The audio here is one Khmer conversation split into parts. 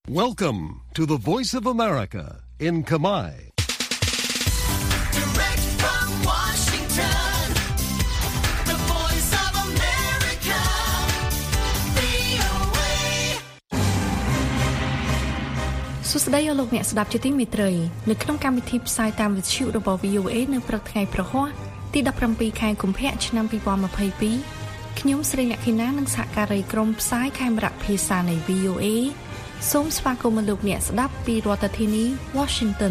Welcome to the Voice of America in Kamai. Direct from Washington, the Voice of America, VOA. សួស្តីលោកអ្នកស្ដាប់ជាទីមេត្រីនៅក្នុងកម្មវិធីផ្សាយតាមវិទ្យុរបស់ VOA នៅព្រឹកថ្ងៃប្រហ័សទី17ខែកុម្ភៈឆ្នាំ2022ខ្ញុំស្រីលក្ខិណានិងសហការីក្រុមផ្សាយខេមរៈភាសានៃ VOA សូមស្វាគមន៍លោកអ្នកស្ដាប់ពីរដ្ឋធានី Washington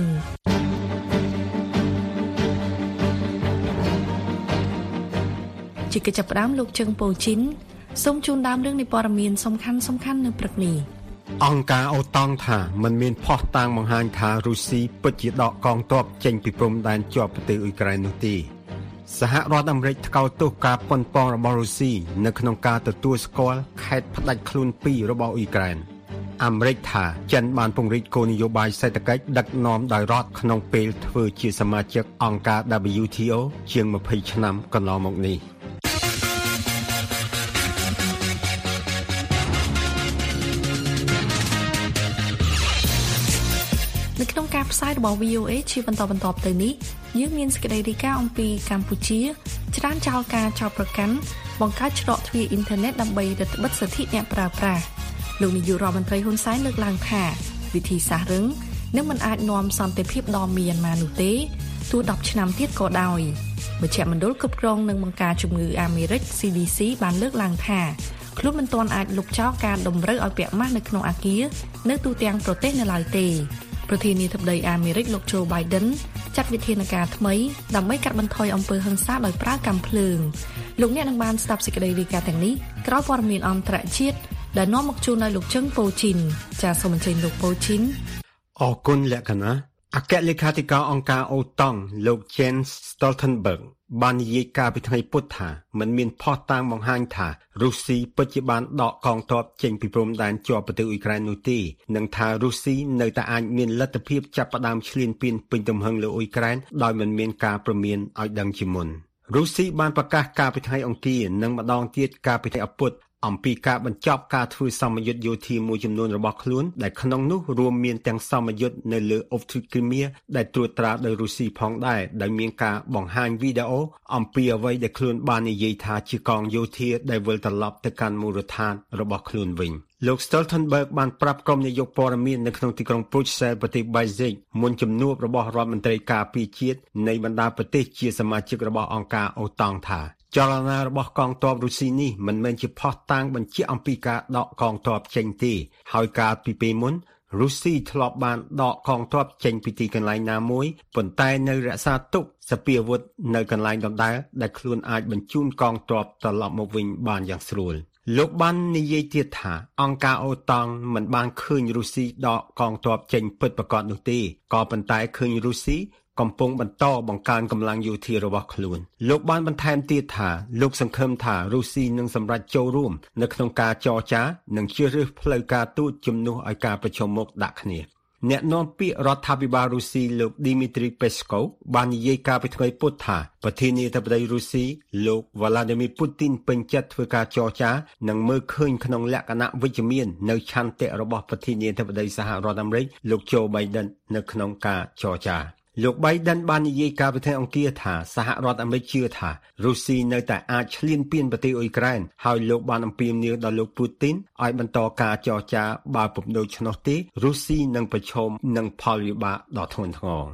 ជាកិច្ចចាប់ផ្ដើមលោកជឹងប៉ូជីនសូមជូនដើមរឿងនៃព័ត៌មានសំខាន់ៗនៅព្រឹកនេះអង្គការអូតង់ថាมันមានផុសតាងបង្ហាញថារុស្ស៊ីពិតជាដកកងទ័ពចេញពីព្រំដែនជាប់ប្រទេសអ៊ុយក្រែននោះទេសហរដ្ឋអាមេរិកថ្កោលទោសការប៉ុនប៉ងរបស់រុស្ស៊ីនៅក្នុងការទទួលស្គាល់ខេត្តផ្ដាច់ខ្លួន2របស់អ៊ុយក្រែនអាមេរិកថាចិនបានពង្រីកគោលនយោបាយសេដ្ឋកិច្ចដឹកនាំដោយរដ្ឋក្នុងពេលធ្វើជាសមាជិកអង្គការ WTO ជាង20ឆ្នាំកន្លងមកនេះនៅក្នុងការផ្សាយរបស់ VOA ជាបន្តទៅនេះយើងមានសេចក្តីរាយការណ៍អំពីកម្ពុជាច្រើនចោលការចោទប្រកាន់បង្កើតច្រកទ្វារអ៊ីនធឺណិតដើម្បីរឹតបន្តឹងសិទ្ធិអ្នកប្រើប្រាស់លោកនាយករដ្ឋមន្ត្រីហ៊ុនសែនលើកឡើងថាវិធីសាស្ត្ររឹងនឹងមិនអាចនាំសន្តិភាពដល់មីយ៉ាន់ម៉ានោះទេទោះ10ឆ្នាំទៀតក៏ដោយមជ្ឈមណ្ឌលគ្រប់គ្រងនិងបង្ការជំងឺអាមេរិក CDC បានលើកឡើងថាខ្លួនមិនទាន់អាចលុបចោលការតម្រូវឲ្យពាក់ម៉ាស់នៅក្នុងអគារនៅទូទាំងប្រទេសនៅឡើយទេប្រធានាធិបតីអាមេរិកលោក Joe Biden ចាត់វិធានការថ្មីដើម្បីកាត់បន្ថយអំពើហិង្សាដោយប្រើកាំភ្លើងលោកអ្នកនឹងបានស្ដាប់សេចក្តីរាយការណ៍ទាំងនេះក្រោយព័ត៌មានអន្តរជាតិដែលនាំមកជូនដោយលោកជឹងប៉ូជីនចាសសូមអញ្ជើញលោកប៉ូជីនអរគុណលក្ខណៈអគ្គលេខាធិការអង្គការអូតង់លោក Jens Stoltenberg បាននិយាយកាលពីថ្ងៃពុធថាมันមានផុសតាងបង្ហាញថារុស្ស៊ីពិតជាបានដកកងទ័ពចេញពីព្រំដែនជាប់ប្រទេសអ៊ុយក្រែននោះទេនិងថារុស្ស៊ីនៅតែអាចមានលទ្ធភាពចាប់ផ្ដើមឈ្លានពានពេញទំហឹងលើអ៊ុយក្រែនដោយមិនមានការព្រមានឲ្យដឹងជាមុនរុស្ស៊ីបានប្រកាសកាលពីថ្ងៃអង្គារនិងម្ដងទៀតកាលពីថ្ងៃអាពុធអំពីការបញ្ចប់ការធ្វើសម្ពយុទ្ធយោធាមួយចំនួនរបស់ខ្លួនដែលក្នុងនោះរួមមានទាំងសម្ពយុទ្ធនៅលើអ៊ុបទ្រីគ្រីមៀដែលត្រួតត្រាដោយរុស្ស៊ីផងដែរដោយមានការបង្ហាញវីដេអូអំពីអ្វីដែលខ្លួនបាននិយាយថាជាកងយោធាដែលវិលត្រឡប់ទៅកាន់មូលដ្ឋានរបស់ខ្លួនវិញលោក Stoltenberg បានប្រាប់ក្រុមនាយកព័ត៌មាននៅក្នុងទីក្រុង Brussels ប្រទេស Belgium មុនជំនួបរបស់រដ្ឋមន្ត្រីការពារជាតិនៃបណ្ដាប្រទេសជាសមាជិករបស់អង្គការអូតង់ថាចលនារបស់កងទ័ពរុស្ស៊ីនេះមិនមែនជាផុសតាងបញ្ជាក់អំពីការដកកងទ័ពចេញទេហើយកាលពីពេលមុនរុស្ស៊ីធ្លាប់បានដកកងទ័ពចេញពីទីកន្លែងណាមួយប៉ុន្តែនៅរក្សាទុកសពាវុធនៅកន្លែងដដែលដែលខ្លួនអាចបញ្ជូនកងទ័ពត្រឡប់មកវិញបានយ៉ាងស្រួលលោកបាននិយាយទៀតថាអង្គការអូតង់មិនបានឃើញរុស្ស៊ីដកកងទ័ពចេញពិតប្រាកដនោះទេក៏ប៉ុន្តែឃើញរុស្ស៊ីកំពុងបន្តបង្កើនកម្លាំងយោធារបស់ខ្លួនលោកបានបន្ថែមទៀតថាលោកសង្ឃឹមថារុស្ស៊ីនឹងសម្រេចចូលរួមនៅក្នុងការចរចានិងជ្រើសរើសផ្លូវការទូតជំនួសឲ្យការប្រជុំមុខដាក់គ្នាអ្នកនាំពាក្យរដ្ឋាភិបាលរុស្ស៊ីលោក Dmitry Peskov បាននិយាយកាលពីថ្ងៃពុធថាប្រធានាធិបតីរុស្ស៊ីលោក Vladimir Putin ពេញចិត្តធ្វើការចរចានិងមើលឃើញក្នុងលក្ខណៈវិជ្ជមាននៅឆន្ទៈរបស់ប្រធានាធិបតីសហរដ្ឋអាមេរិកលោក Joe Biden នៅក្នុងការចរចាលោក Biden បាននិយាយកាលពីថ្ងៃអង្គារថាសហរដ្ឋអាមេរិកជឿថារុស្ស៊ីនៅតែអាចឈ្លានពានប្រទេសអ៊ុយក្រែនហើយលោកបានអំពាវនាវដល់លោក Putin ឲ្យបន្តការចរចាបើពុំដូច្នោះទេរុស្ស៊ីនឹងប្រឈមនឹងផលវិបាកដ៏ធ្ងន់ធ្ងរ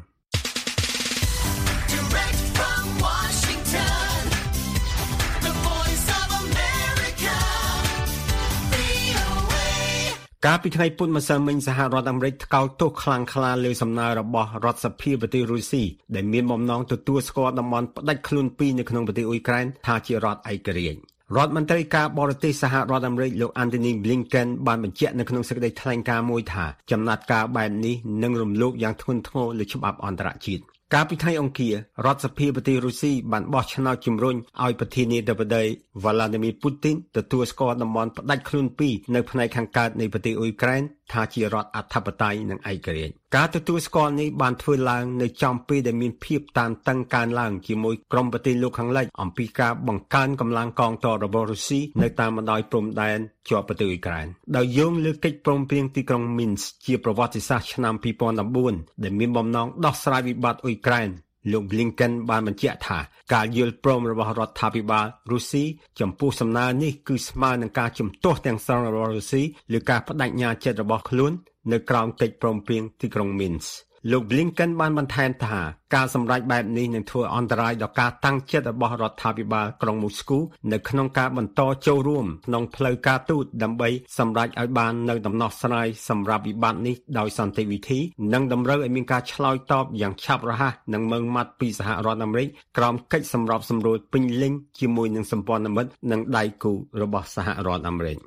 កាលពីថ្ងៃពុធម្សិលមិញសហរដ្ឋអាមេរិកថ្កោលទោសខ្លាំងក្លាលើសំណើរបស់រដ្ឋសភាប្រទេសរុស្ស៊ីដែលមានបំណងទទួលស្គាល់តំបន់ផ្ដាច់ខ្លួន2នៅក្នុងប្រទេសអ៊ុយក្រែនថាជារដ្ឋឯករាជ្យរដ្ឋមន្ត្រីការបរទេសសហរដ្ឋអាមេរិកលោក Antony Blinken បានបញ្ជាក់នៅក្នុងសេចក្តីថ្លែងការណ៍មួយថាចំណាត់ការបែបនេះនឹងរំលោភយ៉ាងធ្ងន់ធ្ងរលើច្បាប់អន្តរជាតិកាលពីថ្ងៃអង្គាររដ្ឋសភាប្រទេសរុស្ស៊ីបានបោះឆ្នោតជំរុញឲ្យប្រធានាធិបតី Vladimir Putin ទទួលស្គាល់តំបន់ផ្ដាច់ខ្លួន2នៅផ្នែកខាងកើតនៃប្រទេសអ៊ុយក្រែនថាជារដ្ឋអធិបតេយ្យនិងឯករាជ្យការទទួលស្គាល់នេះបានធ្វើឡើងនៅចំពេលដែលមានភាពតានតឹងកើនឡើងជាមួយក្រុមប្រទេសលោកខាងលិចអំពីការបង្កើនកម្លាំងកងទ័ពរបស់រុស្ស៊ីនៅតាមបណ្ដោយព្រំដែនជាប់ប្រទេសអ៊ុយក្រែនដោយយោងលើកិច្ចព្រមព្រៀងទីក្រុងមីនស្កជាប្រវត្តិសាស្ត្រឆ្នាំ2014ដែលមានបំណងដោះស្រាយវិបត្តិអ៊ុយក្រែនលោក Blinken បានបញ្ជាក់ថាការយល់ព្រមរបស់រដ្ឋាភិបាលរុស្ស៊ីចំពោះសំណើនេះគឺស្មើនឹងការជំទាស់ទាំងស្រុងរបស់រុស្ស៊ីលើការបដិញ្ញាចិត្តរបស់ខ្លួននៅក្រោមកិច្ចព្រមព្រៀងទីក្រុងមីនស្កលោក Blinken បានបន្ថែមថាការសម្រេចបែបនេះនឹងធ្វើអន្តរាយដល់ការតាំងចិត្តរបស់រដ្ឋាភិបាលក្រុងមូស្គូនៅក្នុងការបន្តចូលរួមក្នុងផ្លូវការទូតដើម្បីសម្រេចឲ្យបាននូវដំណោះស្រាយសម្រាប់វិបត្តិនេះដោយសន្តិវិធីនិងតម្រូវឲ្យមានការឆ្លើយតបយ៉ាងឆាប់រហ័សនិងម៉ឺងម៉ាត់ពីសហរដ្ឋអាមេរិកក្រោមកិច្ចសម្របសម្រួលពេញលេញជាមួយនឹងសម្ព័ន្ធមិត្តនិងដៃគូរបស់សហរដ្ឋអាមេរិក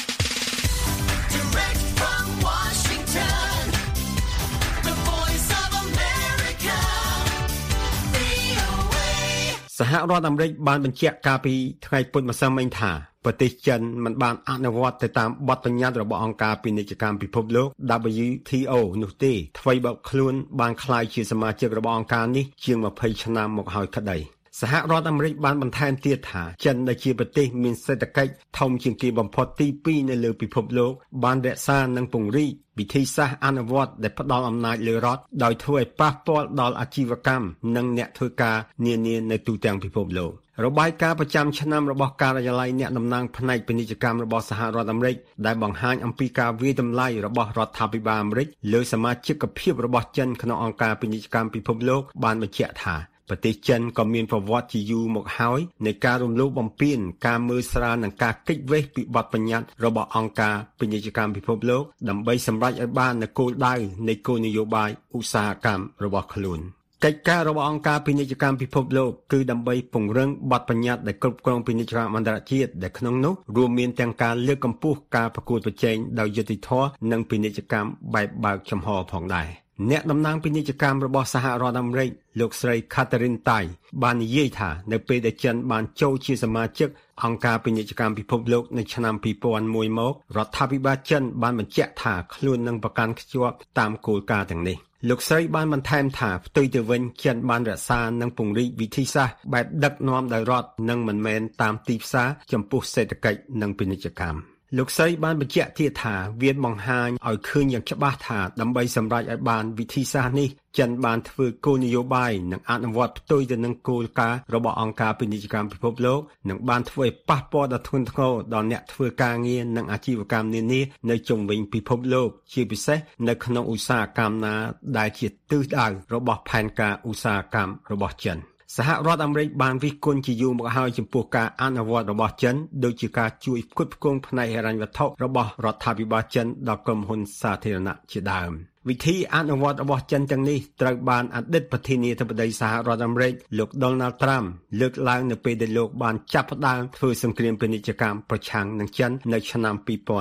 សហរដ្ឋអាមេរិកបានបញ្ជាក់កាលពីថ្ងៃពុធម្សិលមិញថាប្រទេសចិនមិនបានអនុវត្តទៅតាមបទបញ្ញត្តិរបស់អង្គការពាណិជ្ជកម្មពិភពលោក WTO នោះទេថ្មីបើខ្លួនបានក្លាយជាសមាជិករបស់អង្គការនេះជាង20ឆ្នាំមកហើយក្តីសហរដ្ឋអាមេរិកបានបន្ថែមទៀតថាចិនដែលជាប្រទេសមានសេដ្ឋកិច្ចធំជាងគេបំផុតទី2នៅលើពិភពលោកបានរក្សានិងពង្រីកវិធីសាស្ត្រអនុវត្តដែលផ្ដល់អំណាចលើរដ្ឋដោយធ្វើឲ្យប៉ះពាល់ដល់អាជីវកម្មនិងអ្នកធ្វើការនានានៅទូទាំងពិភពលោករបាយការណ៍ប្រចាំឆ្នាំរបស់ការិយាល័យអ្នកតំណាងផ្នែកពាណិជ្ជកម្មរបស់សហរដ្ឋអាមេរិកដែលបង្ហាញអំពីការវាយតម្លៃរបស់រដ្ឋាភិបាលអាមេរិកលើសមាជិកភាពរបស់ចិនក្នុងអង្គការពាណិជ្ជកម្មពិភពលោកបានបញ្ជាក់ថាប្រទេសចិនក៏មានប្រវត្តិជាយូរមកហើយនៃការរំលោភបំពានការមើលស្រាលនិងការគេចវេះពីបទបញ្ញត្តិរបស់អង្គការពាណិជ្ជកម្មពិភពលោកដើម្បីសម្រេចឲ្យបាននូវគោលដៅនៃគោលនយោបាយឧស្សាហកម្មរបស់ខ្លួនកិច្ចការរបស់អង្គការពាណិជ្ជកម្មពិភពលោកគឺដើម្បីពង្រឹងបទបញ្ញត្តិដែលគ្រប់គ្រងពាណិជ្ជកម្មអន្តរជាតិដែលក្នុងនោះរួមមានទាំងការលើកកម្ពស់ការប្រកួតប្រជែងដោយយុត្តិធម៌និងពាណិជ្ជកម្មបែបបើកចំហផងដែរអ្នកតំណាងពាណិជ្ជកម្មរបស់សហរដ្ឋអាមេរិកលោកស្រី Catherine Tai បាននិយាយថានៅពេលដែលចិនបានចូលជាសមាជិកអង្គការពាណិជ្ជកម្មពិភពលោកនៅឆ្នាំ2001មករដ្ឋាភិបាលចិនបានបញ្ជាក់ថាខ្លួននឹងប្រកាន់ខ្ជាប់តាមគោលការណ៍ទាំងនេះលោកស្រីបានបន្ថែមថាផ្ទុយទៅវិញចិនបានរក្សានិងពង្រីកវិធីសាស្ត្របែបដឹកនាំដោយរដ្ឋនិងមិនមែនតាមទីផ្សារចំពោះសេដ្ឋកិច្ចនិងពាណិជ្ជកម្មលោកស្រីបានបញ្ជាក់ទៀតថាវាបង្ហាញឲ្យឃើញយ៉ាងច្បាស់ថាដើម្បីសម្រេចឲ្យបានវិធីសាស្ត្រនេះចិនបានធ្វើគោលនយោបាយនិងអនុវត្តផ្ទុយទៅនឹងគោលការណ៍របស់អង្គការពាណិជ្ជកម្មពិភពលោកនិងបានធ្វើឲ្យប៉ះពាល់ដល់ធ្ងន់ធ្ងរដល់អ្នកធ្វើការងារនិងអាជីវកម្មនានានៅជុំវិញពិភពលោកជាពិសេសនៅក្នុងឧស្សាហកម្មណាដែលជាទិសដៅរបស់ផែនការឧស្សាហកម្មរបស់ចិនសហរដ្ឋអាមេរិកបានរិះគន់ជាយូរមកហើយចំពោះការអនុវត្តរបស់ចិនដូចជាការជួយផ្គត់ផ្គង់ផ្នែកហិរញ្ញវត្ថុរបស់រដ្ឋាភិបាលចិនដល់ក្រុមហ៊ុនសាធារណៈជាដើមវិធីអនុវត្តរបស់ចិនទាំងនេះត្រូវបានអតីតប្រធានាធិបតីសហរដ្ឋអាមេរិកលោក Donald Trump លើកឡើងនៅពេលដែលលោកបានចាប់ផ្ដើមធ្វើសង្គ្រាមពាណិជ្ជកម្មប្រឆាំងនឹងចិននៅឆ្នាំ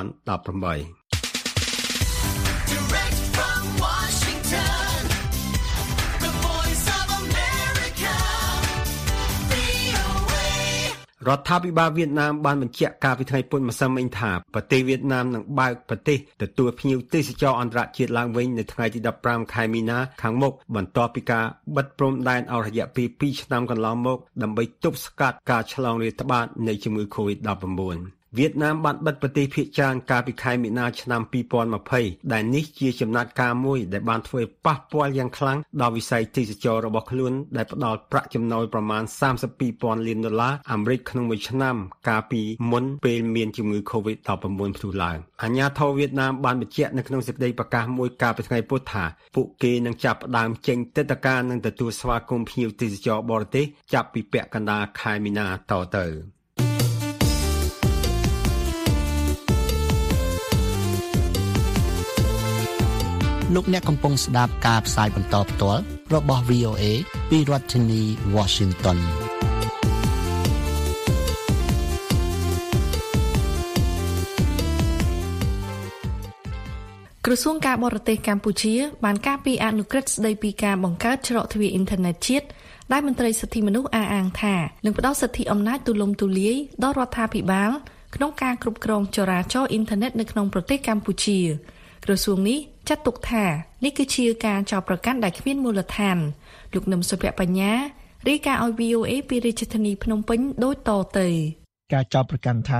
2018រដ្ឋាភិបាលវៀតណាមបានបញ្ជាក់កាលពីថ្ងៃពុធម្សិលមិញថាប្រទេសវៀតណាមនឹងបើកប្រទេសទទួលភ្ញៀវទេសចរអន្តរជាតិឡើងវិញនៅថ្ងៃទី15ខែមីនាខាងមុខបន្ទាប់ពីការបិទព្រំដែនអស់រយៈពេល2ឆ្នាំកន្លងមកដើម្បីទប់ស្កាត់ការឆ្លងរាតត្បាតនៃជំងឺ COVID-19 វៀតណាមបានបិទប្រទេសភាគច្រើនកាលពីខែមីនាឆ្នាំ2020ដែលនេះជាចំណាត់ការមួយដែលបានធ្វើឲ្យប៉ះពាល់យ៉ាងខ្លាំងដល់វិស័យទេសចររបស់ខ្លួនដែលផ្ដល់ប្រាក់ចំណូលប្រមាណ$32,000 លានអាមេរិកក្នុងមួយឆ្នាំកាលពីមុនពេលមានជំងឺ COVID-19 ផ្ទុះឡើងអាជ្ញាធរវៀតណាមបានបញ្ជាក់នៅក្នុងសេចក្តីប្រកាសមួយកាលពីថ្ងៃពុធថាពួកគេនឹងចាប់ផ្ដើមចេញទិដ្ឋាការនិងទទួលស្វាគមន៍ភ្ញៀវទេសចរបរទេសចាប់ពីពាក់កណ្ដាលខែមីនាតទៅលោកអ្នកកំពុងស្ដាប់ការផ្សាយបន្តផ្ទាល់របស់ VOA ពីរដ្ឋធានី Washington ក្រសួងការបរទេសកម្ពុជាបានការពីអនុក្រឹត្យស្ដីពីការបង្កើតច្រកទ្វារអ៊ីនធឺណិតជាតិដែលមន្ត្រីសិទ្ធិមនុស្សអះអាងថានឹងផ្ដល់សិទ្ធិអំណាចទូលំទូលាយដល់រដ្ឋាភិបាលក្នុងការគ្រប់គ្រងចរាចរណ៍អ៊ីនធឺណិតនៅក្នុងប្រទេសកម្ពុជាក្រសួងនេះចាត់ទុកថានេះគឺជាការចោទប្រកាន់ដែលគ្មានមូលដ្ឋានលោកនឹមសុភបញ្ញារាយការណ៍ឲ្យ VOA ពីរាជធានីភ្នំពេញដូចតទៅការចោទប្រកាន់ថា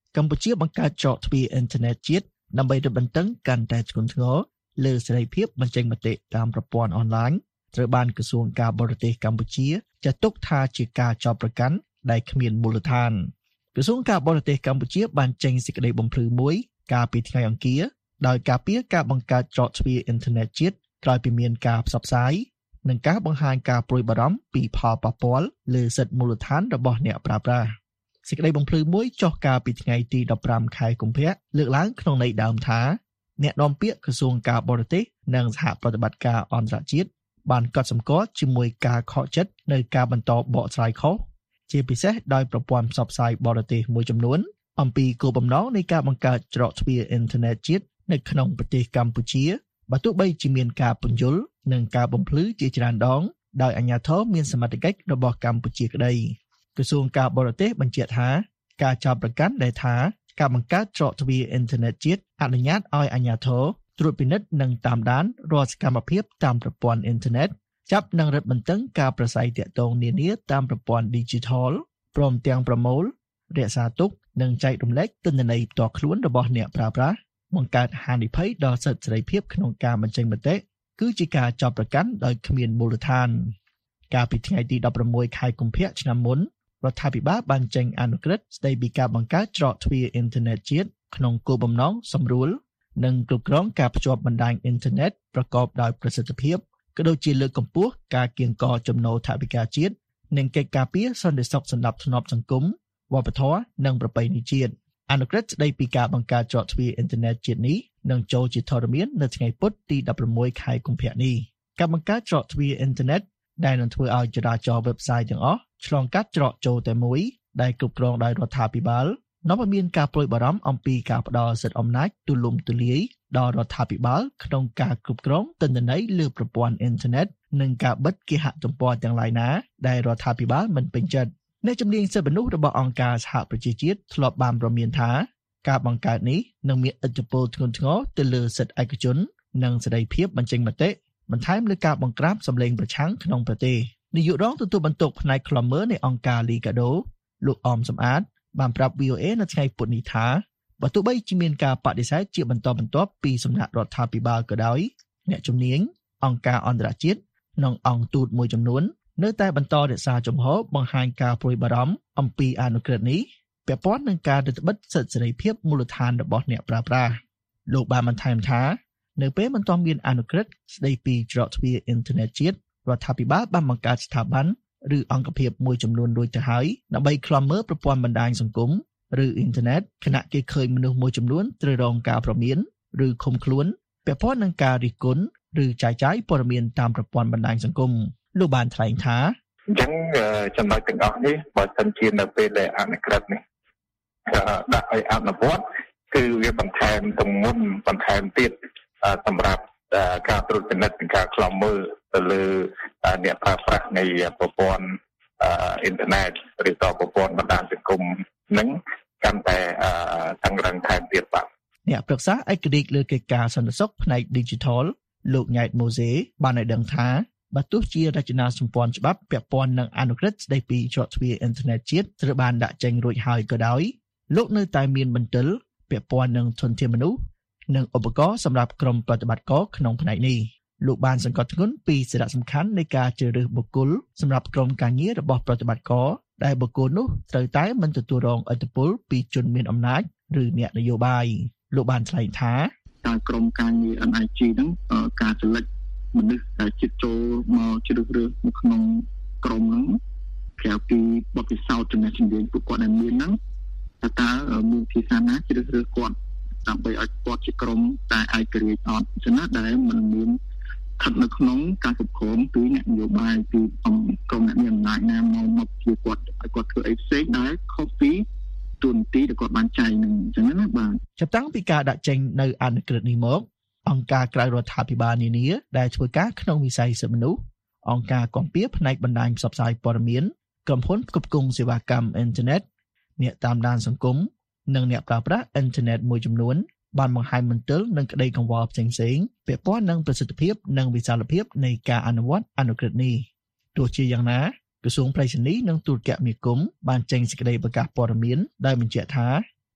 កម្ពុជាបង្កើតច្រកទ្វារអ៊ីនធឺណិតជាតិដើម្បីរឹតបន្តឹងកាន់តែធ្ងន់ធ្ងរលើសេរីភាពបញ្ចេញមតិតាមប្រព័ន្ធអនឡាញត្រូវបានក្រសួងការបរទេសកម្ពុជាចាត់ទុកថាជាការចោទប្រកាន់ដែលគ្មានមូលដ្ឋានក្រសួងការបរទេសកម្ពុជាបានចេញសេចក្តីបំភ្លឺមួយកាលពីថ្ងៃអង្គារដោយការពារការបង្កើតច្រកទ្វារអ៊ីនធឺណិតជាតិក្រោយពីមានការផ្សព្វផ្សាយនិងការបង្ហាញការព្រួយបារម្ភពីផលប៉ះពាល់លើសិទ្ធិមូលដ្ឋានរបស់អ្នកប្រើប្រាស់សេចក្តីបំភ្លឺមួយចុះកាលពីថ្ងៃទី15ខែកុម្ភៈលើកឡើងក្នុងន័យដើមថាអ្នកនាំពាក្យក្រសួងការបរទេសនិងសហប្រតិបត្តិការអន្តរជាតិបានកត់សម្គាល់ជាមួយការខកចិត្តនៅការបន្តបកស្រាយខុសជាពិសេសដោយប្រព័ន្ធផ្សព្វផ្សាយបរទេសមួយចំនួនអំពីគោលបំណងនៃការបង្កើតច្រកទ្វារអ៊ីនធឺណិតជាតិនៅក្នុងប្រទេសកម្ពុជាបើទោះបីជាមានការពន្យល់និងការបំភ្លឺជាច្រើនដងដោយអាជ្ញាធរមានសមត្ថកិច្ចរបស់កម្ពុជាក្តីក្រសួងការបរទេសបញ្ជាក់ថាការចោទប្រកាន់ដែលថាការបង្កើតច្រកទ្វារអ៊ីនធឺណិតជាតិអនុញ្ញាតឲ្យអាជ្ញាធរត្រួតពិនិត្យនិងតាមដានរាល់សកម្មភាពតាមប្រព័ន្ធអ៊ីនធឺណិតចាប់និងរឹតបន្តឹងការប្រស្រ័យទាក់ទងនានាតាមប្រព័ន្ធ Digital ព្រមទាំងប្រមូលរក្សាទុកនិងចែករំលែកទិន្នន័យផ្ទាល់ខ្លួនរបស់អ្នកប្រើប្រាស់បង្កើតហានិភ័យដល់សិទ្ធិសេរីភាពក្នុងការបញ្ចេញមតិគឺជាការចោទប្រកាន់ដោយគ្មានមូលដ្ឋានកាលពីថ្ងៃទី16ខែកុម្ភៈឆ្នាំមុនរដ្ឋាភិបាលបានចេញអនុក្រឹត្យស្តីពីការបង្កើតច្រកទ្វារអ៊ីនធឺណិតជាតិក្នុងគោលបំណងសម្រួលនិងគ្រប់គ្រងការភ្ជាប់បណ្ដាញអ៊ីនធឺណិតប្រកបដោយប្រសិទ្ធភាពក៏ដូចជាលើកកម្ពស់ការកៀងគរចំណូលថវិកាជាតិនិងកិច្ចការពារសន្តិសុខសណ្ដាប់ធ្នាប់សង្គមវប្បធម៌និងប្រពៃណីជាតិអនុក្រឹត្យស្តីពីការបង្កើតច្រកទ្វារអ៊ីនធឺណិតជាតិនេះនឹងចូលជាធរមាននៅថ្ងៃពុធទី16ខែកុម្ភៈនេះការបង្កើតច្រកទ្វារអ៊ីនធឺណិតដែលនឹងធ្វើឲ្យចរាចរណ៍ website ទាំងអស់ឆ្លងកាត់ច្រកចូលតែមួយដែលគ្រប់គ្រងដោយរដ្ឋាភិបាលនាំឲ្យមានការព្រួយបារម្ភអំពីការផ្ដល់សិទ្ធិអំណាចទូលំទូលាយដល់រដ្ឋាភិបាលក្នុងការគ្រប់គ្រងទិន្នន័យលើប្រព័ន្ធអ៊ីនធឺណិតនិងការបិទគេហទំព័រទាំងឡាយណាដែលរដ្ឋាភិបាលមិនពេញចិត្តអ្នកជំនាញសិទ្ធិមនុស្សរបស់អង្គការសហប្រជាជាតិធ្លាប់បានប្រមានថាការបង្កើតនេះនឹងមានឥទ្ធិពលធ្ងន់ធ្ងរទៅលើសិទ្ធិឯកជននិងសេរីភាពបញ្ចេញមតិបន្ថែមលើការបង្ក្រាបសម្លេងប្រឆាំងក្នុងប្រទេសនាយករងទទួលបន្ទុកផ្នែកខ្លំមើលនៃអង្គការ Liga do លោកអមសំអាតបានប្រាប់ VOA នៅថ្ងៃពុធនេះថាបើទោះបីជាមានការបដិសេធជាបន្តបន្ទាប់ពីសំណាក់រដ្ឋាភិបាលក៏ដោយអ្នកជំនាញអង្គការអន្តរជាតិនិងអង្គទូតមួយចំនួននៅតែបន្តរក្សាជំហរបង្ហាញការព្រួយបារម្ភអំពីអនុក្រឹត្យនេះពាក់ព័ន្ធនឹងការរឹតបន្តឹងសិទ្ធិសេរីភាពមូលដ្ឋានរបស់អ្នកប្រើប្រាស់លោកបានបន្ថែមថានៅពេលមិនទាន់មានអនុក្រឹត្យស្តីពីច្រកទ្វារអ៊ីនធឺណិតជាតិរដ្ឋាភិបាលបានបង្កើតស្ថាប័នឬអង្គភាពមួយចំនួនរួចទៅហើយដើម្បីឃ្លាំមើលប្រព័ន្ធបណ្ដាញសង្គមឬអ៊ីនធឺណិតខណៈគេឃើញមនុស្សមួយចំនួនត្រូវរងការព្រមានឬឃុំខ្លួនពាក់ព័ន្ធនឹងការរិះគន់ឬចាយចាយព័ត៌មានតាមប្រព័ន្ធបណ្ដាញសង្គមលោកបានថ្លែងថាអញ្ចឹងចំណុចទាំងអស់នេះបើសិនជានៅពេលដែលអនុក្រឹត្យនេះដាក់ឲ្យអនុវត្តគឺវាបន្ថែមទម្ងន់បន្ថែមទៀតសម្រាប់ការត្រួតពិនិត្យនិងការឃ្លាំមើលទៅលើអ្នកប្រើប្រាស់នៃប្រព័ន្ធអ៊ីនធឺណិតឬក៏ប្រព័ន្ធបណ្ដាញសង្គមនឹងកាន់តែតឹងរ៉ឹងថែមទៀតបាទអ្នកប្រឹក្សាឯករាជ្យលើកិច្ចការសន្តិសុខផ្នែក Digital លោកញ៉ែតម៉ូសេបានឲ្យដឹងថាបើទោះជារចនាសម្ព័ន្ធច្បាប់ពាក់ព័ន្ធនឹងអនុក្រឹត្យស្តីពីច្រកទ្វារអ៊ីនធឺណិតជាតិត្រូវបានដាក់ចេញរួចហើយក៏ដោយលោកនៅតែមានមន្ទិលពាក់ព័ន្ធនឹងធនធានមនុស្សនិងឧបករណ៍សម្រាប់ក្រុមប្រតិបត្តិការក្នុងផ្នែកនេះលោកបានសង្កត់ធ្ងន់ពីសារៈសំខាន់នៃការជ្រើសរើសបុគ្គលសម្រាប់ក្រុមការងាររបស់ប្រតិបត្តិការដែលបុគ្គលនោះត្រូវតែមិនទទួលរងឥទ្ធិពលពីជនមានអំណាចឬអ្នកនយោបាយលោកបានថ្លែងថាតើក្រុមការងារ NIG ហ្នឹងការសិលេចមនុស្សដែលជិតចូលមកជ្រើសរើសនៅក្នុងក្រុមហ្នឹងក្រៅពីបទពិសោធន៍ចំណេះជំនាញពួកគាត់ដែលមានហ្នឹងតើមានភាសាណាជ្រើសរើសគាត់ដើម្បីឲ្យគាត់ជាក្រុមតែឯករាជ្យអត់ចឹងណាដែលมันមានស្ថិតនៅក្នុងការគ្រប់គ្រងពីអ្នកនយោបាយពីក្រុមអ្នកមានអំណាចណាមកជាគាត់ឲ្យគាត់ធ្វើអីផ្សេងដែលខុសពីទូនទីដែលគាត់បានចែងនឹងចឹងណាបាទចាប់តាំងពីការដាក់ចេញនៅអនុក្រឹត្យនេះមកអង្គការក្រៅរដ្ឋាភិបាលនានាដែលធ្វើការក្នុងវិស័យសិទ្ធិមនុស្សអង្គការគាំពារផ្នែកបណ្ដាញផ្សព្វផ្សាយព័ត៌មានក្រុមហ៊ុនផ្គត់ផ្គង់សេវាកម្មអ៊ីនធឺណិតអ្នកតាមដានសង្គមនិងអ្នកប្រើប្រាស់អ៊ីនធឺណិតមួយចំនួនបានបង្ហាញមន្ទិលនិងក្តីកង្វល់ផ្សេងៗពាក់ព័ន្ធនឹងប្រសិទ្ធភាពនិងវិសាលភាពនៃការអនុវត្តអនុក្រឹត្យនេះទោះជាយ៉ាងណាក្រសួងប្រៃសណីនិងទូរគមនាគមន៍បានចេញសេចក្តីប្រកាសព័ត៌មានដែលបញ្ជាក់ថា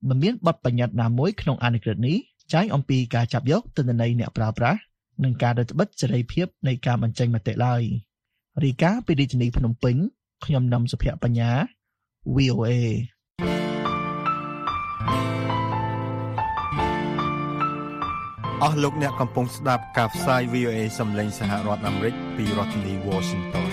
មិនមានបទបញ្ញត្តិណាមួយក្នុងអនុក្រឹត្យនេះចែងអំពីការចាប់យកទិន្នន័យអ្នកប្រើប្រាស់និងការរឹតបន្តឹងសេរីភាពនៃការបញ្ចេញមតិឡើយរាយការណ៍ពីរាជធានីភ្នំពេញខ្ញុំនឹមសុភ័ក្របញ្ញា VOA អស់លោកអ្នកកំពុងស្ដាប់ការផ្សាយ VOA សំឡេងសហរដ្ឋអាមេរិកពីរដ្ឋធានី Washington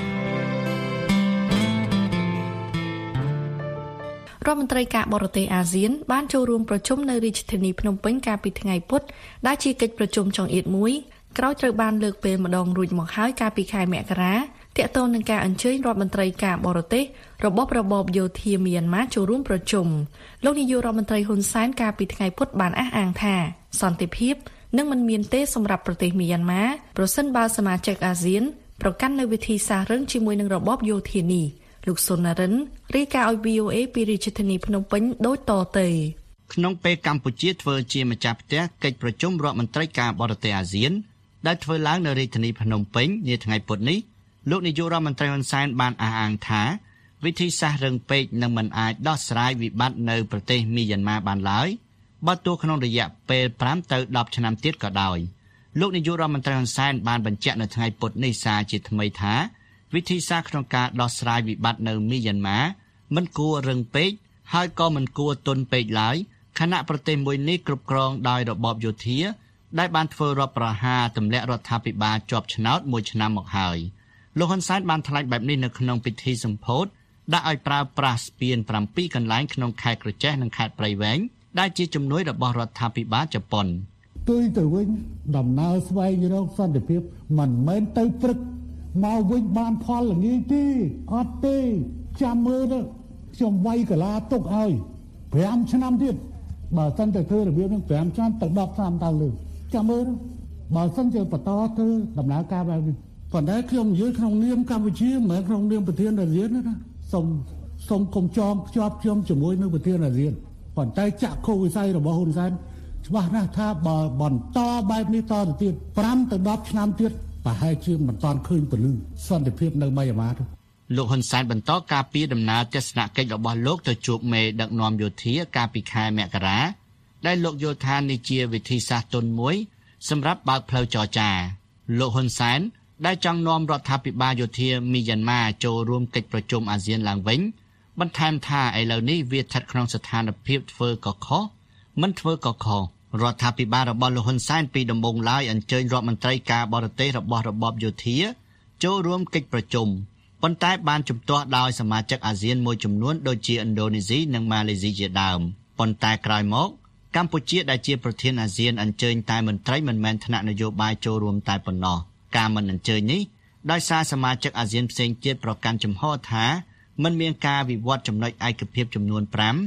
រដ្ឋមន្ត្រីការបរទេសអាស៊ានបានចូលរួមប្រជុំនៅរាជធានីភ្នំពេញកាលពីថ្ងៃពុធដែលជាកិច្ចប្រជុំចុងអៀតមួយក្រោយត្រូវបានលើកពេលម្ដងរួចមកហើយកាលពីខែមករាទាក់ទងនឹងការអញ្ជើញរដ្ឋមន្ត្រីការបរទេសរបស់របបយោធាមីយ៉ាន់ម៉ាចូលរួមប្រជុំលោកនាយករដ្ឋមន្ត្រីហ៊ុនសែនកាលពីថ្ងៃពុធបានអះអាងថាសន្តិភាពនឹងមិនមានទេសម្រាប់ប្រទេសមីយ៉ាន់ម៉ាប្រសិនបើសមាជិកអាស៊ានប្រកាន់នៅវិធីសាស្ត្ររឹងជាមួយនឹងរបបយោធានេះលោកសុននរិនរាយការណ៍ឲ្យ VOA ពីរាជធានីភ្នំពេញដូចតទៅក្នុងពេលកម្ពុជាធ្វើជាម្ចាស់ផ្ទះកិច្ចប្រជុំរដ្ឋមន្ត្រីការបរទេសអាស៊ានដែលធ្វើឡើងនៅរាជធានីភ្នំពេញនាថ្ងៃពុធនេះលោកនាយករដ្ឋមន្ត្រីហ៊ុនសែនបានអះអាងថាវិធីសាស្ត្ររឹងពេកនឹងមិនអាចដោះស្រាយវិបត្តិនៅប្រទេសមីយ៉ាន់ម៉ាបានឡើយបើទោះក្នុងរយៈពេល5ទៅ10ឆ្នាំទៀតក៏ដោយលោកនាយករដ្ឋមន្ត្រីហ៊ុនសែនបានបញ្ជាក់នៅថ្ងៃពុធនេះសារជាថ្មីថាវិធីសាស្ត្រក្នុងការដោះស្រាយវិបត្តិនៅមីយ៉ាន់ម៉ាមិនគួររឹងពេកហើយក៏មិនគួរទន់ពេកឡើយខណៈប្រទេសមួយនេះគ្រប់គ្រងដោយរបបយោធាដែលបានធ្វើរដ្ឋប្រហារទម្លាក់រដ្ឋាភិបាលជាប់ឆ្នោតមួយឆ្នាំមកហើយលោកហ៊ុនសែនបានថ្លែងបែបនេះនៅក្នុងពិធីសម្ពោធដាក់ឲ្យប្រើប្រាស់ស្ពាន7កន្លែងក្នុងខេត្តក្រចេះនិងខេត្តព្រៃវែងដែលជាជំនួយរបស់រដ្ឋាភិបាលជប៉ុនទុយទៅវិញដំណើរស្វែងរកសន្តិភាពមិនមែនទៅព្រឹកមកវិញបានផលល្ងាចទេអត់ទេចាំមើលទៅខ្ញុំវាយកលាទុកឲ្យ5ឆ្នាំទៀតបើសិនទៅធ្វើរបៀបនឹង5ឆ្នាំទៅ10ឆ្នាំតើលើចាំមើលបើសិនជាបន្តធ្វើដំណើរការបែបនេះប៉ុន្តែខ្ញុំនិយាយក្នុងនាមកម្ពុជាមិនមែនក្នុងនាមប្រធានអាស៊ានទេណាសូមកុំចងភ្ជាប់ខ្ញុំជាមួយនឹងប្រធានអាស៊ានប៉ុន្តែចាក់ខុសវិស័យរបស់ហ៊ុនសែនច្បាស់ណាស់ថាបើបន្តបែបនេះតទៅទៀត5ទៅ10ឆ្នាំទៀតប្រហែលជាមិនតាន់ឃើញពលិសន្តិភាពនៅមីយ៉ាន់ម៉ាទេលោកហ៊ុនសែនបន្តការពីដំណើរទស្សនកិច្ចរបស់លោកទៅជួបមេដឹកនាំយោធាកាលពីខែមករាដែលលោកយល់ថានេះជាវិធីសាស្ត្រទន់មួយសម្រាប់បើកផ្លូវចរចាលោកហ៊ុនសែនដែលចង់នាំរដ្ឋាភិបាលយោធាមីយ៉ាន់ម៉ាចូលរួមកិច្ចប្រជុំអាស៊ានឡើងវិញបន្ថែមថាឥឡូវនេះវាស្ថិតក្នុងស្ថានភាពធ្វើក៏ខុសមិនធ្វើក៏ខុសរដ្ឋាភិបាលរបស់លោកហ៊ុនសែនពីដំបូងឡើយអញ្ជើញរដ្ឋមន្ត្រីការបរទេសរបស់របបយោធាចូលរួមកិច្ចប្រជុំប៉ុន្តែបានជំទាស់ដោយសមាជិកអាស៊ានមួយចំនួនដូចជាឥណ្ឌូនេស៊ីនិងម៉ាឡេស៊ីជាដើមប៉ុន្តែក្រោយមកកម្ពុជាដែលជាប្រធានអាស៊ានអញ្ជើញតែមន្ត្រីមិនមែនថ្នាក់នយោបាយចូលរួមតែប៉ុណ្ណោះការមិនអញ្ជើញនេះដោយសារសមាជិកអាស៊ានផ្សេងទៀតប្រកាន់ជំហរថាមិនមានការវិវត្តចំណុចឯកភាពចំនួន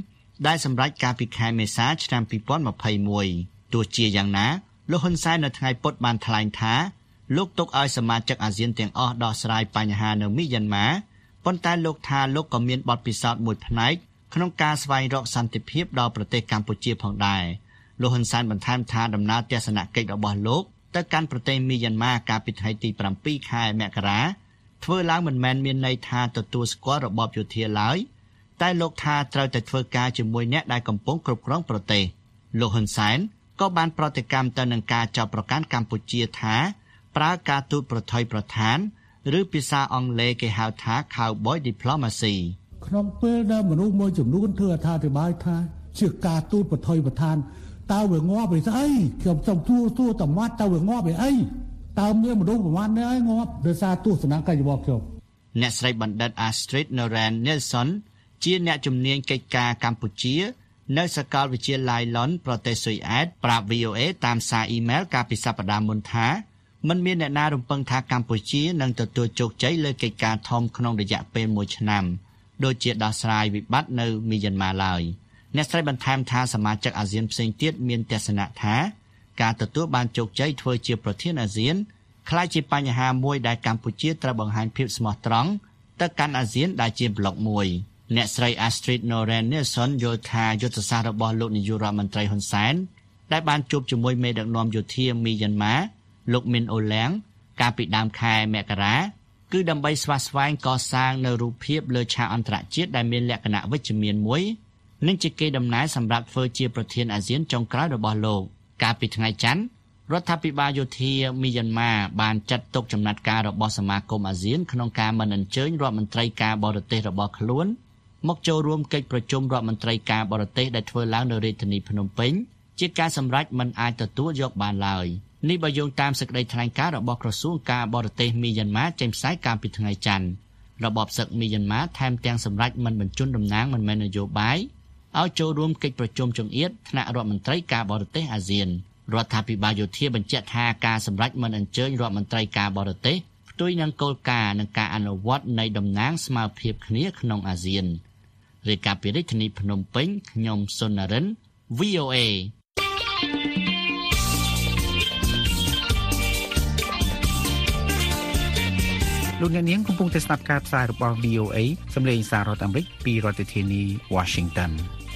5ដែលសម្រេចកាលពីខែមេសាឆ្នាំ2021ទោះជាយ៉ាងណាលោកហ៊ុនសែននៅថ្ងៃពុធបានថ្លែងថាលោកទុកឲ្យសមាជិកអាស៊ានទាំងអស់ដោះស្រាយបញ្ហានៅមីយ៉ាន់ម៉ាប៉ុន្តែលោកថាលោកក៏មានបទពិសោធន៍មួយផ្នែកក្នុងការស្វែងរកសន្តិភាពដល់ប្រទេសកម្ពុជាផងដែរលោកហ៊ុនសែនបន្ថែមថាដំណើរទស្សនកិច្ចរបស់លោកទៅកាន់ប្រទេសមីយ៉ាន់ម៉ាកាលពីថ្ងៃទី7ខែមករាធ្វើឡើងមិនមែនមានន័យថាទទួលស្គាល់របបយោធាឡើយតែលោកថាត្រូវតែធ្វើការជាមួយអ្នកដែលកំពុងគ្រប់គ្រងប្រទេសលោកហ៊ុនសែនក៏បានប្រតិកម្មទៅនឹងការចាប់ប្រកាន់កម្ពុជាថាប្រើការទូតប្រថុយប្រថានឬភាសាអង់គ្លេសគេហៅថា Cowboy Diplomacy ក្នុងពេលដែលមនុស្សមួយចំនួនធ្វើអត្ថាធិប្បាយថាជាការទូតប្រថុយប្រថានតើវាងាប់ពីស្អីខ្ញុំចង់សួរតមាត់តើវាងាប់ពីអីតើមានមនុស្សប្រមាណនេះឲ្យងាប់ដោយសារទស្សនកិច្ចរបស់ខ្ញុំអ្នកស្រីបណ្ឌិត Astrid Noran Nelson ជាអ្នកជំនាញកិច្ចការកម្ពុជានៅសាកលវិទ្យាល័យ London ប្រទេសស៊ុយអែតប្រាប់ VOA តាមសារអ៊ីមែលកាលពីសប្តាហ៍មុនថាមិនមានអ្នកណារំពឹងថាកម្ពុជានឹងទទួលជោគជ័យលើកិច្ចការធំក្នុងរយៈពេល1ឆ្នាំដូចជាដោះស្រាយវិបត្តិនៅមីយ៉ាន់ម៉ាឡើយអ្នកស្រីបន្ថែមថាសមាជិកអាស៊ានផ្សេងទៀតមានទស្សនៈថាការទទួលបានជោគជ័យធ្វើជាប្រធានអាស៊ានក្លាយជាបញ្ហាមួយដែលកម្ពុជាត្រូវបង្ហាញភាពស្មោះត្រង់ទៅកាន់អាស៊ានដែលជាប្លុកមួយអ្នកស្រី Astrid Noran Nelson យល់ថាយុទ្ធសាស្ត្ររបស់លោកនាយករដ្ឋមន្ត្រីហ៊ុនសែនដែលបានជួបជាមួយមេដឹកនាំយោធាមីយ៉ាន់ម៉ាលោកមីនអូឡាំងកាលពីដើមខែមករាគឺដើម្បីស្វាស្វែងកសាងនៅរូបភាពលើឆាកអន្តរជាតិដែលមានលក្ខណៈវិជ្ជមានមួយនិងជាគេដំណើរសម្រាប់ធ្វើជាប្រធានអាស៊ានចុងក្រោយរបស់លោកកាលពីថ្ងៃច័ន្ទរដ្ឋាភិបាលយោធាមីយ៉ាន់ម៉ាបានចាត់ទុកចំណាត់ការរបស់សមាគមអាស៊ានក្នុងការមិនអញ្ជើញរដ្ឋមន្ត្រីការបរទេសរបស់ខ្លួនមកចូលរួមកិច្ចប្រជុំរដ្ឋមន្ត្រីការបរទេសដែលធ្វើឡើងនៅរាជធានីភ្នំពេញជាការសម្រេចមិនអាចទទួលយកបានឡើយនេះបើយោងតាមសេចក្តីថ្លែងការណ៍របស់ក្រសួងការបរទេសមីយ៉ាន់ម៉ាចេញផ្សាយកាលពីថ្ងៃច័ន្ទរបបសឹកមីយ៉ាន់ម៉ាថែមទាំងសម្រេចមិនបញ្ជូនតំណាងមិនមែននយោបាយឲ្យចូលរួមកិច្ចប្រជុំចង្អៀតថ្នាក់រដ្ឋមន្ត្រីការបរទេសអាស៊ានរដ្ឋាភិបាលយោធាបញ្ជាក់ថាការសម្រេចមិនអញ្ជើញរដ្ឋមន្ត្រីការបរទេសផ្ទុយនឹងគោលការណ៍និងការអនុវត្តនៃតំណាងស្មើភាពគ្នាក្នុងអាស៊ានរាយការណ៍ពីរាជធានីភ្នំពេញខ្ញុំសុននរិន VOA លោកអ្នកនាងកំពុងតែស្ដាប់ការផ្សាយរបស់ VOA សម្លេងសាររដ្ឋអាមេរិកពីរដ្ឋធានី Washington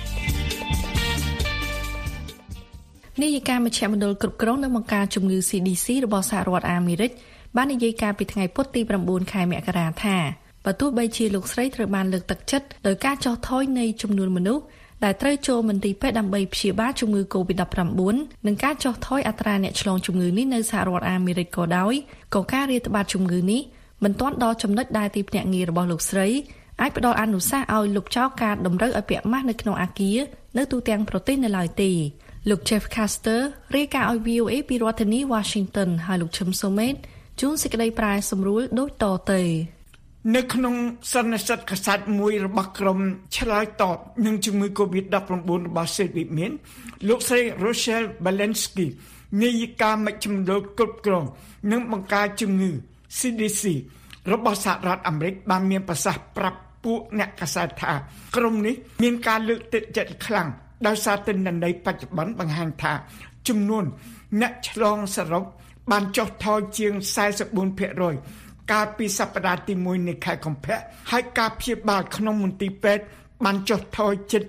នាយិកាមជ្ឈមណ្ឌលគ្រប់គ្រងនិងបង្ការជំងឺ CDC របស់សហរដ្ឋអាមេរិកបាននិយាយការពីថ្ងៃពុធទី9ខែមករាថាបើទោះបីជាលោកស្រីត្រូវបានលើកទឹកចិត្តដោយការចុះថយនៃចំនួនមនុស្សដែលត្រូវចូលមន្ទីរពេទ្យដើម្បីព្យាបាលជំងឺ COVID-19 និងការចុះថយអត្រាអ្នកឆ្លងជំងឺនេះនៅសហរដ្ឋអាមេរិកក៏ដោយក៏ការរាតត្បាតជំងឺនេះមិនទាន់ដល់ចំណុចដែលទីភ្នាក់ងាររបស់លោកស្រីអាចផ្ដល់អនុសាសន៍ឲ្យលុបចោលការតម្រូវឲ្យពាក់ម៉ាស់នៅក្នុងអគារនៅទូទាំងប្រទេសនៅឡើយទេលោក Jeff Caster រាយការណ៍ឲ្យ VOA ពីរដ្ឋធានី Washington ហើយលោកឈឹមសូមេតជួនសេចក្តីប្រែសម្រួលដូចតទៅនៅក្នុងសន្និសីទកាសែតមួយរបស់ក្រុមឆ្លើយតបនឹងជំងឺ COVID-19 របស់សេតវិមានលោកស្រី Rochelle Walensky នាយិកាមជ្ឈមណ្ឌលគ្រប់គ្រងនិងបង្ការជំងឺ CDC របស់សហរដ្ឋអាមេរិកបានមានប្រសាសន៍ប្រាប់ពួកអ្នកកាសែតថាក្រុមនេះមានការលើកទឹកចិត្តខ្លាំងដោយសារទិន្នន័យបច្ចុប្បន្នបង្ហាញថាចំនួនអ្នកឆ្លងសរុបបានចុះថយជាង 44% កាលពីសប្តាហ៍ទី1នៃខែកុម្ភៈហើយការព្យាបាលក្នុងមន្ទីរពេទ្យបានចុះថយជិត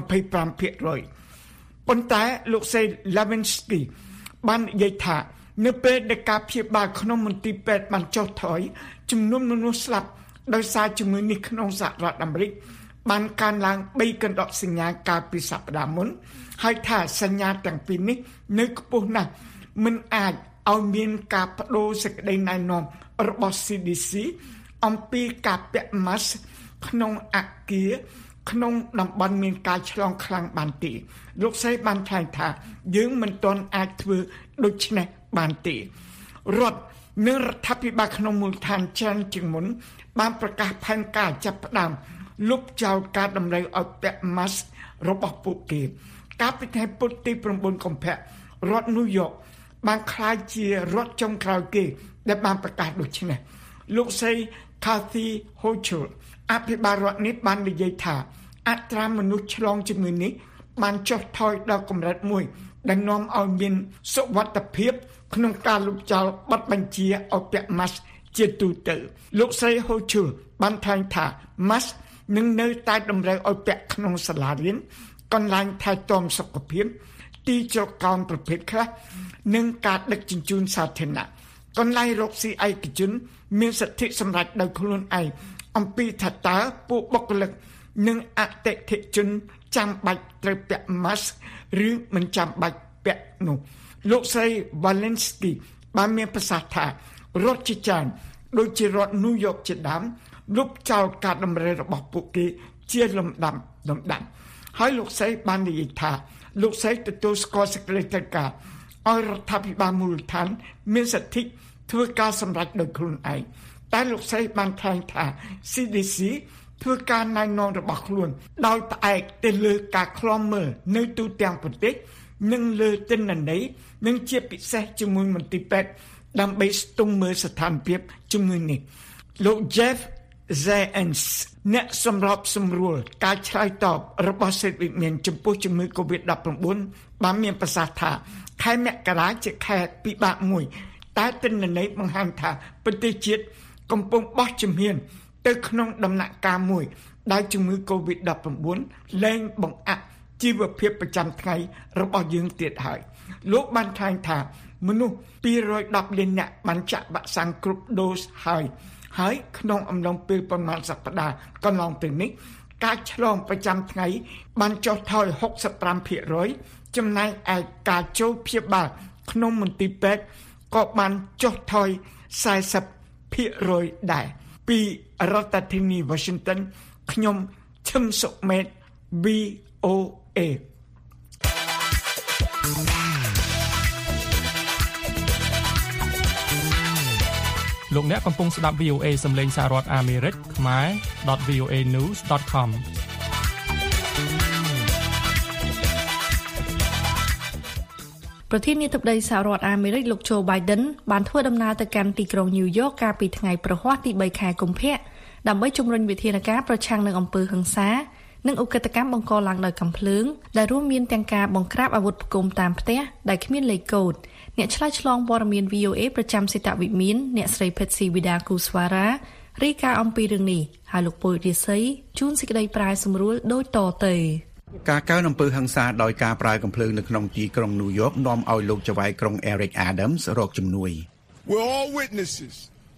25% ប៉ុន្តែលោកស្រី Lewinsky បាននិយាយថានៅពេលដែលការព្យាបាលក្នុងមន្ទីរពេទ្យបានចុះថយចំនួនមនុស្សស្លាប់ដោយសារជំងឺនេះក្នុងសហរដ្ឋអាមេរិកបានកើនឡើង3កណ្ដកសញ្ញាកាលពីសប្តាហ៍មុនហើយថាសញ្ញាទាំងពីរនេះនៅខ្ពស់ណាស់មិនអាចឲ្យមានការបដូរសេចក្តីណែនាំរបស់ CDC អំពីការពាក់ម៉ាស់ក្នុងអគារក្នុងតំបន់មានការឆ្លងខ្លាំងបានទេលោកស្រីបានថ្លែងថាយើងមិនទាន់អាចធ្វើដូច្នេះបានទេរដ្ឋនិងរដ្ឋាភិបាលក្នុងមូលដ្ឋានច្រើនជាងមុនបានប្រកាសផែនការចាប់ផ្ដើមលុបចោលការតម្រូវឲ្យពាក់ម៉ាស់របស់ពួកគេកាលពីថ្ងៃពុធទី9កុម្ភៈរដ្ឋញូវយ៉កបានក្លាយជារដ្ឋចុងក្រោយគេដែលបានប្រកាសដូច្នេះលោកស្រី Kathy Hochul អភិបាលរដ្ឋនេះបាននិយាយថាអត្រាមនុស្សឆ្លងជំងឺនេះបានចុះថយដល់កម្រិតមួយដែលនាំឲ្យមានសុវត្ថិភាពក្នុងការលុបចោលបទបញ្ជាឲ្យពាក់ម៉ាស់ជាទូទៅលោកស្រី Hochul បានថ្លែងថាម៉ាស់នឹងនៅតែតម្រូវឲ្យពាក់ក្នុងសាលារៀនកន្លែងថែទាំសុខភាពទីជ្រកកោនប្រភេទខ្លះនិងការដឹកជញ្ជូនសាធារណៈកន្លែងរកស៊ីឯកជនមានសិទ្ធិសម្រេចដោយខ្លួនឯងអំពីថាតើពួកបុគ្គលិកនិងអតិថិជនចាំបាច់ត្រូវពាក់ម៉ាស់ឬមិនចាំបាច់ពាក់នោះលោកស្រី Walensky បានមានប្រសាសន៍ថារដ្ឋជាច្រើនដូចជារដ្ឋញូវយ៉កជាដើមលុបចោលការតម្រូវរបស់ពួកគេជាលំដាប់ហើយលោកស្រីបាននិយាយថាលោកស្រីទទួលស្គាល់សេចក្តីត្រូវការឲ្យរដ្ឋាភិបាលមូលដ្ឋានមានសិទ្ធិធ្វើការសម្រេចដោយខ្លួនឯងតែលោកស្រីបានថ្លែងថា CDC ធ្វើការណែនាំរបស់ខ្លួនដោយផ្អែកទៅលើការឃ្លាំមើលនៅទូទាំងប្រទេសនិងលើទិន្នន័យនិងជាពិសេសជាមួយមន្ទីរពេទ្យដើម្បីស្ទង់មើលស្ថានភាពជំងឺនេះលោក Jeff Zients អ្នកសម្របសម្រួលការឆ្លើយតបរបស់សេតវិមានចំពោះជំងឺ COVID-19 បានមានប្រសាសន៍ថាខែមករាជាខែពិបាកមួយតែទិន្នន័យបង្ហាញថាប្រទេសជាតិកំពុងបោះជំហានទៅក្នុងដំណាក់កាលមួយដែលជំងឺ COVID-19 លែងបង្អាក់ជីវភាពប្រចាំថ្ងៃរបស់យើងទៀតហើយលោកបានថ្លែងថាមនុស្ស210លាននាក់បានចាក់វ៉ាក់សាំងគ្រប់ដូសហើយក្នុងអំឡុងពេលប្រមាណសប្តាហ៍កន្លងទៅនេះការឆ្លងប្រចាំថ្ងៃបានចុះថយ 65% ចំណែកឯការចូលព្យាបាលក្នុងមន្ទីរពេទ្យក៏បានចុះថយ 40% ដែរពីរដ្ឋធានី Washington ខ្ញុំឈឹមសុមេត VOA លោកអ្នកកំពុងស្ដាប់ VOA សំឡេងសហរដ្ឋអាមេរិកខ្មែរ .voanews.com ប្រធានាធិបតីសហរដ្ឋអាមេរិកលោក Joe Biden បានធ្វើដំណើរទៅកាន់ទីក្រុង New York កាលពីថ្ងៃព្រហស្បតិទី 3 ខែកុម្ភៈដើម្បីជំរុញវិធានការប្រឆាំងនឹងអំពើហិង្សានិងឧក្រិដ្ឋកម្មបង្កឡើងដោយកាំភ្លើងដែលរួមមានទាំងការបង្ក្រាបអាវុធផ្គុំតាមផ្ទះដែលគ្មានលេខកូដអ្នកឆ្លើយឆ្លងព័ត៌មាន VOA ប្រចាំសេតវិមានអ្នកស្រី Patsy Widakuswara រាយការណ៍អំពីរឿងនេះហើយលោកពុយរិស័យជួនសេចក្តីប្រាយសម្រួលដូចតទៅការកើនអំពើហិង្សាដោយការប្រើកាំភ្លើងនៅក្នុងទីក្រុង New York នាំឲ្យលោកចៅហ្វាយក្រុង Eric Adams រកជំនួយ We're all witnesses.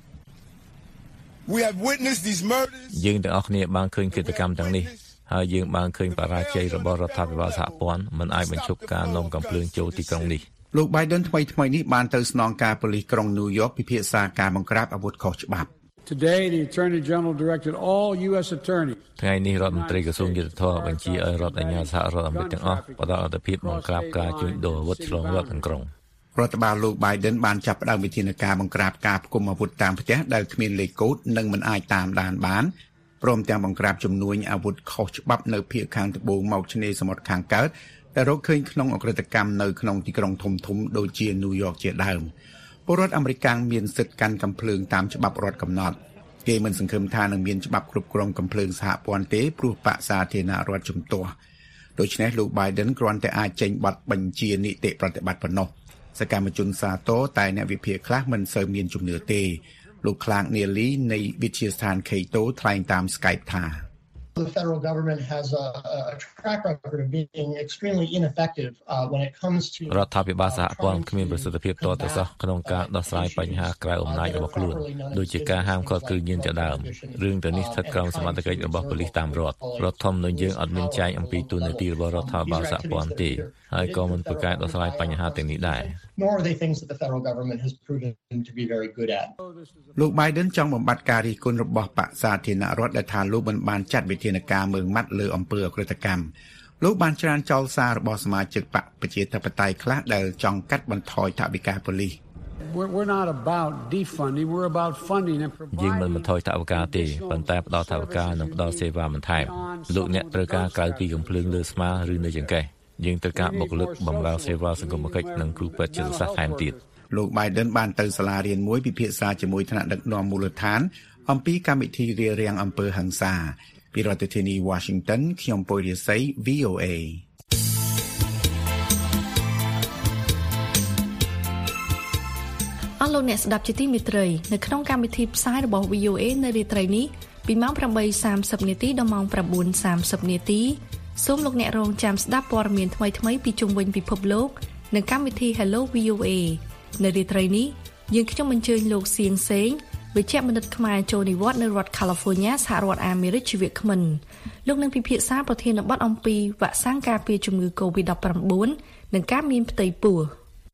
We have witnessed these murders. យើងទាំងអស់គ្នាបានឃើញឃាតកម្មទាំងនេះហើយយើងបានឃើញបរាជ័យរបស់រដ្ឋាភិបាលសហព័ន្ធមិនអាចបញ្ឈប់ការនាំកាំភ្លើងចូលទីក្រុងនេះលោក Biden ថ្មីនេះបានទៅស្នងការប៉ូលីសក្រុង New York ពិភាក្សាការបង្ក្រាបអាវុធខុសច្បាប់ Today the Attorney General directed all US attorneys ថ្ងៃនេះរដ្ឋមន្ត្រីក្រសួងយុត្តិធម៌បញ្ជាឲ្យរដ្ឋអាជ្ញាសហរដ្ឋអាមេរិកទាំងអស់ផ្តល់អធិភាពបង្ក្រាបការជួញដូរអាវុធឆ្លងរដ្ឋទាំងក្រុងរដ្ឋបាលលោក Biden បានចាប់ផ្ដើមវិធានការបង្ក្រាបការផ្គុំអាវុធតាមផ្ទះដែលគ្មានលេខកូដនិងមិនអាចតាមដានបានព្រមទាំងបង្ក្រាបជំនួញអាវុធខុសច្បាប់នៅភាគខាងត្បូងមកឆ្នេរសមុទ្រខាងកើតដែលរកឃើញក្នុងអក្រិតកម្មនៅក្នុងទីក្រុងធំៗដូចជា New York ជាដើមពលរដ្ឋអាមេរិកមានសិទ្ធិកាន់កាំភ្លើងតាមច្បាប់រដ្ឋកំណត់គេមិនសង្ឃឹមថានឹងមានច្បាប់គ្រប់គ្រងកាំភ្លើងសហព័ន្ធទេព្រោះបក្សសាធារណរដ្ឋជំទាស់ដូច្នេះលោក Biden គ្រាន់តែអាចចេញប័ណ្ណបញ្ជានីតិប្រតិបត្តិប៉ុណ្ណោះសកម្មជនសាទរតែអ្នកវិភាគខ្លះមិនសូវមានជំនឿទេលោកខ្លាងនីលីនៃវិទ្យាស្ថាន Cato ថ្លែងតាម Skype ថា The federal government has a track record of being extremely ineffective when it comes to រដ្ឋាភិបាលសហព័ន្ធគ្មានប្រសិទ្ធភាពទាល់តែសោះក្នុងការដោះស្រាយបញ្ហាក្រៅអំណាចរបស់ខ្លួនដូចជាការហាមឃាត់គ្រឿងញៀនជាដើមរឿងទាំងនេះស្ថិតក្រោមសមត្ថកិច្ចរបស់ប៉ូលីសតាមរដ្ឋធម្មនុញ្ញយើងអត់មានចែងអំពីទូនាទីរបស់រដ្ឋាភិបាលសហព័ន្ធទេហើយក៏មិនប្រកែកដោះស្រាយបញ្ហាទាំងនេះដែរ nor are they things that the federal government has proven to be very good at លោក Biden ចង់បំបត្តិការរិះគន់របស់បក្សសាធារណរដ្ឋដែលថាលោកមិនបានចាត់វិធានការមើងម៉ាត់លើអំពើអក្រិតកម្មលោកបានច្រានចោលសាររបស់សមាជិកបក្សប្រជាធិបតេយ្យខ្លះដែលចង់កាត់បន្ថយថវិកាប៉ូលីស We're not about defunding, we're about funding and providing យើងមិនបន្ថយថវិកាទេប៉ុន្តែផ្ដល់ថវិកានិងផ្ដល់សេវាបន្ថែមលោកអ្នកត្រូវការក្រៅពីកំភ្លើងលើស្មាឬនៅចង្កេះយើងត្រូវការបុគ្គលិកបម្រើសេវាសង្គមគិច្ចនិងគ្រូពេទ្យចិត្តសាស្ត្រថែមទៀតលោក Biden បានទៅសាលារៀនមួយពិភាក្សាជាមួយថ្នាក់ដឹកនាំមូលដ្ឋានអំពីកម្មវិធីរារាំងអំពើហិង្សាពីរដ្ឋធានី Washington ខ្ញុំពុយរិស័យ VOA អស់លោកអ្នកស្ដាប់ជាទីមេត្រីនៅក្នុងកម្មវិធីផ្សាយរបស់ VOA នៅរាត្រីនេះពីម៉ោង 8:30 នាទីដល់ម៉ោង 9:30 នាទីសូមលោកអ្នករងចាំស្ដាប់ព័ត៌មានថ្មីៗពីជុំវិញពិភពលោកនៅកម្មវិធី Hello VOA នៅរាត្រីនេះយើងខ្ញុំអញ្ជើញលោកសៀងសេងវិជ្ជបណ្ឌិតខ្មែរចូលនិវត្តន៍នៅរដ្ឋ California សហរដ្ឋអាមេរិកជាវាគ្មិនលោកនឹងពិភាក្សាប្រធានបទអំពីវ៉ាក់សាំងការពារជំងឺ COVID-19 និងការមានផ្ទៃពោះ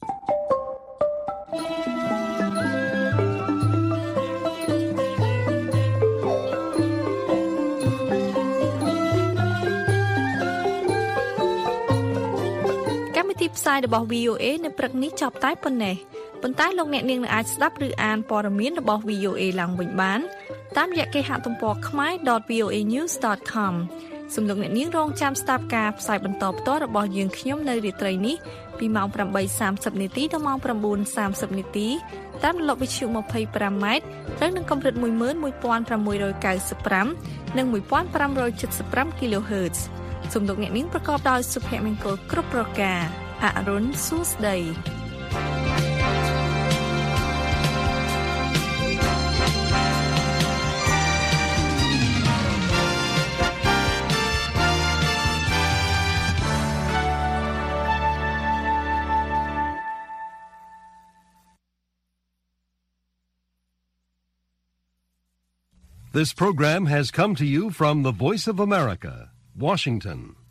ទីផ្សាយរបស់ VOA នៅព្រឹកនេះចប់តែប៉ុណ្ណេះប៉ុន្តែលោកអ្នកនាងនឹងអាចស្ដាប់ឬអានព័ត៌មានរបស់ VOA ឡើងវិញបានតាមរយៈគេហទំព័រ khmer.voanews.com សូមលោកអ្នកនាងរងចាំស្ដាប់ការផ្សាយបន្តផ្ទាល់របស់យើងខ្ញុំនៅរាត្រីនេះពីម៉ោង 8:30 នាទីដល់ម៉ោង 9:30 នាទីតាមរលកវិទ្យុ 25M ឬនឹងកម្រិត 11695 និង 1575 kHz សូមលោកអ្នកនាងប្រកបដោយសុភមង្គលគ្រប់ប្រការអរុនសួស្ដី This program has come to you from the Voice of America, Washington.